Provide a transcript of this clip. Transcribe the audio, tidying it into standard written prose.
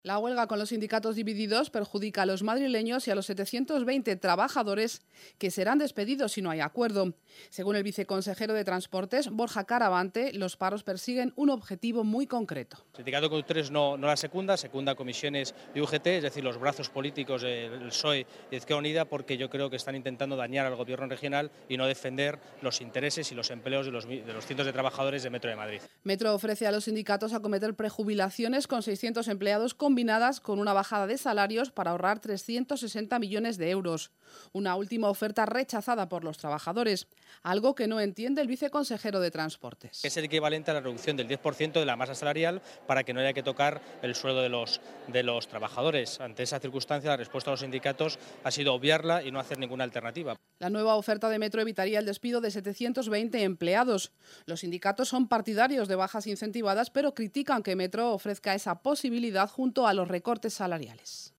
La huelga con los sindicatos divididos perjudica a los madrileños y a los 720 trabajadores que serán despedidos si no hay acuerdo. Según el viceconsejero de Transportes, Borja Caravante, los paros persiguen un objetivo muy concreto. El sindicato de conductores no la secunda comisiones de UGT, es decir, los brazos políticos del PSOE y de Izquierda Unida, porque yo creo que están intentando dañar al gobierno regional y no defender los intereses y los empleos de los cientos de trabajadores de Metro de Madrid. Metro ofrece a los sindicatos acometer prejubilaciones con 600 empleados combinadas con una bajada de salarios para ahorrar 360 millones de euros. Una última oferta rechazada por los trabajadores, algo que no entiende el viceconsejero de Transportes. Es el equivalente a la reducción del 10% de la masa salarial para que no haya que tocar el sueldo de los trabajadores. Ante esa circunstancia, la respuesta a los sindicatos ha sido obviarla y no hacer ninguna alternativa. La nueva oferta de Metro evitaría el despido de 720 empleados. Los sindicatos son partidarios de bajas incentivadas, pero critican que Metro ofrezca esa posibilidad junto a los recortes salariales.